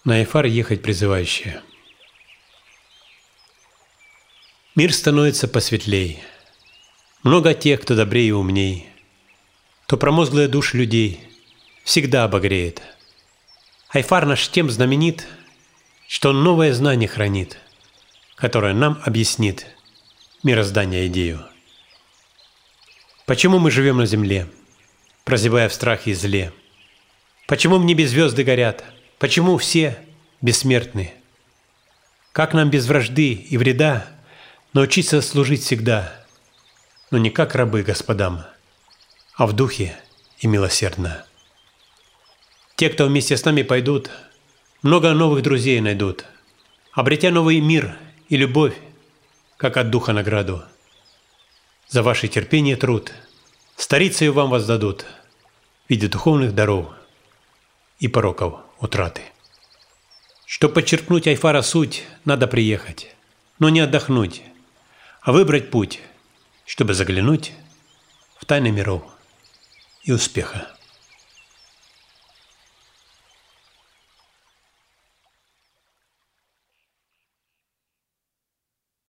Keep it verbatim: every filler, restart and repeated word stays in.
На Айфар ехать призывающие. Мир становится посветлей. Много тех, кто добрее и умней, кто промозглые души людей всегда обогреет. Айфар наш тем знаменит, что он новое знание хранит, которое нам объяснит мироздание идею. Почему мы живем на земле, прозябая в страхе и зле? Почему в небе звезды горят? Почему все бессмертны? Как нам без вражды и вреда научиться служить всегда, но не как рабы господам, а в духе и милосердно? Те, кто вместе с нами пойдут, много новых друзей найдут, обретя новый мир и любовь, как от духа награду. За ваше терпение и труд старицею вам воздадут в виде духовных даров и пороков утраты. Чтоб подчеркнуть Айфара суть, надо приехать, но не отдохнуть, а выбрать путь, чтобы заглянуть в тайны миров и успеха.